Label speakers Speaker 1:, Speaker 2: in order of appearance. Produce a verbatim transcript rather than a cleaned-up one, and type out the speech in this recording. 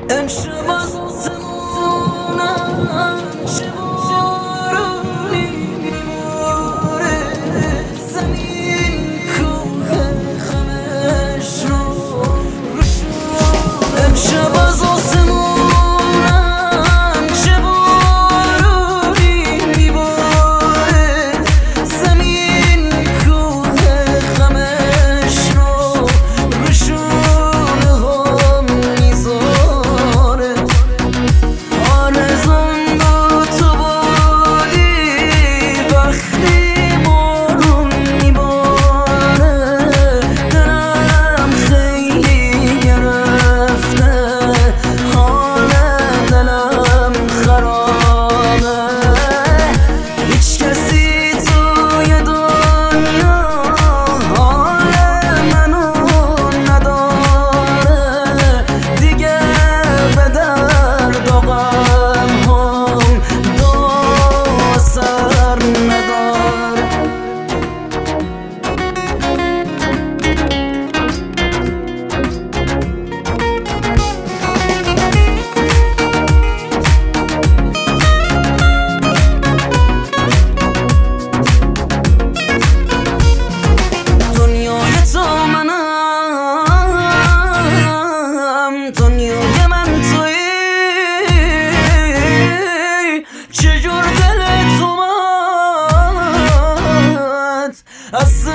Speaker 1: امشب از آسمونم چه بارونی میباره، زمین کوه خمش رو روشون. امشب از آسمونم چه بارونی میباره، زمین کوه خمش رو روشون هم میذاره. آرزون با تو بودی وقتی بارون میباره، دلم خیلی گرفته، حال دلم خرابه. هیچ کسی توی دنیا حال منو نداره، دیگه به درد و غم هم دو سر نداره. دنیای تو منم، دنیای من تویی، چجور دل تو من از